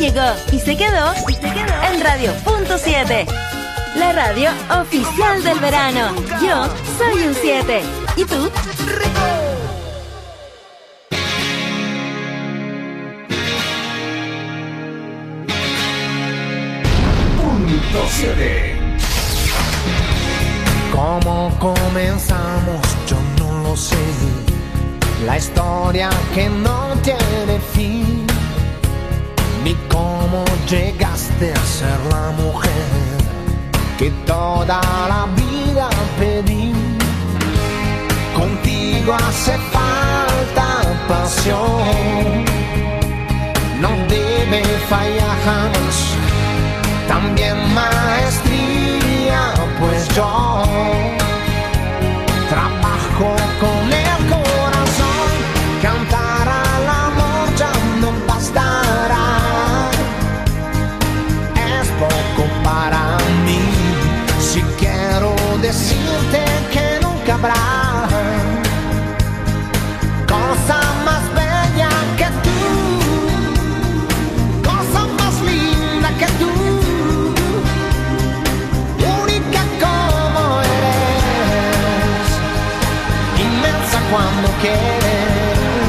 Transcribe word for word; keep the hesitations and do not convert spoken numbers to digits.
contigo. Y se quedó, y se quedó en Radio Punto siete. La radio oficial del verano. Yo soy un siete. ¿Y tú? Punto siete. ¿Cómo comenzamos? Yo no lo sé. La historia que no tiene fin. Ni cómo llegaste a ser la mujer que toda la vida pedí. Contigo hace falta pasión. No debe fallar jamás. También maestría, pues yo